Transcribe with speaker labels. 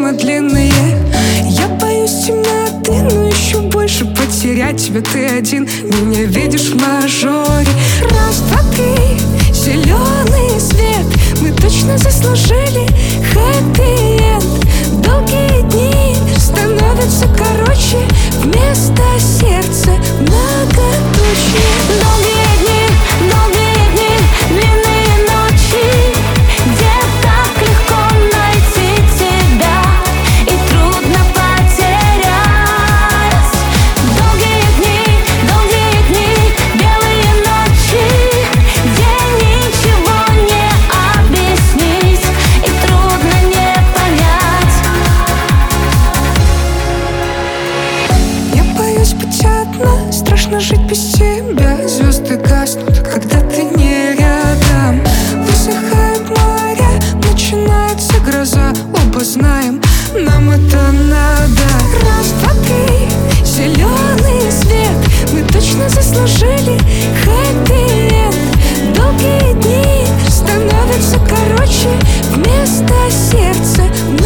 Speaker 1: мы длинные. Я боюсь темноты, но еще больше потерять тебя. Ты один меня видишь в мажоре. Раз, два, три, зеленый свет. Мы точно заслужили хэппи-энд. Долгие дни становятся короче, вместо сердца многоточие. Долгие дни, длинные ночи, где так легко найти тебя и трудно потерять. Долгие дни, белые ночи, где ничего не объяснить и трудно не понять. Я боюсь быть одна, страшно жить без тебя. Звезды гаснут, когда ты не рядом. Высыхают моря, начинается гроза. Оба знаем, нам это надо. Раз, два, три, зеленый свет. Мы точно заслужили хэппи-энд. Долгие дни становятся короче, вместо сердца